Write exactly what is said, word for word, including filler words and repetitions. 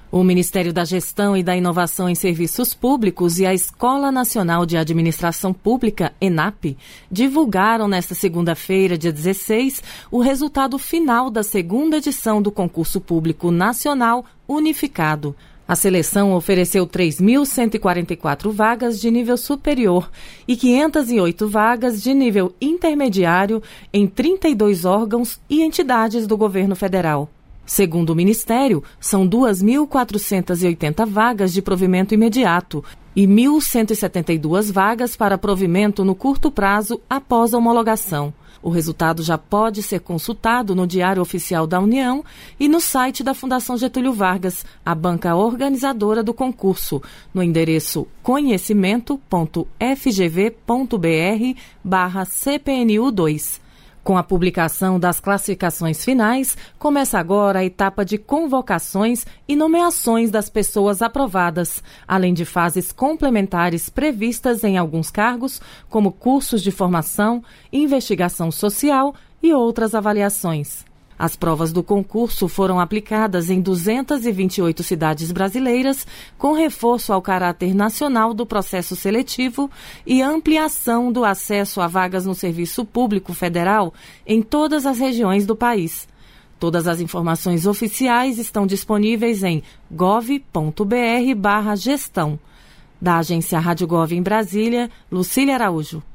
O Ministério da Gestão e da Inovação em Serviços Públicos e a Escola Nacional de Administração Pública, ENAP, divulgaram nesta segunda-feira, dia dezesseis, o resultado final da segunda edição do Concurso Público Nacional Unificado. A seleção ofereceu três mil cento e quarenta e quatro vagas de nível superior e quinhentas e oito vagas de nível intermediário em trinta e dois órgãos e entidades do governo federal. Segundo o Ministério, são duas mil quatrocentas e oitenta vagas de provimento imediato e mil cento e setenta e duas vagas para provimento no curto prazo após a homologação. O resultado já pode ser consultado no Diário Oficial da União e no site da Fundação Getúlio Vargas, a banca organizadora do concurso, no endereço conhecimento ponto f g v ponto b r barra c p n u dois. Com a publicação das classificações finais, começa agora a etapa de convocações e nomeações das pessoas aprovadas, além de fases complementares previstas em alguns cargos, como cursos de formação, investigação social e outras avaliações. As provas do concurso foram aplicadas em duzentas e vinte e oito cidades brasileiras, com reforço ao caráter nacional do processo seletivo e ampliação do acesso a vagas no serviço público federal em todas as regiões do país. Todas as informações oficiais estão disponíveis em gov ponto b r barra gestão. Da agência Rádio Gov em Brasília, Lucília Araújo.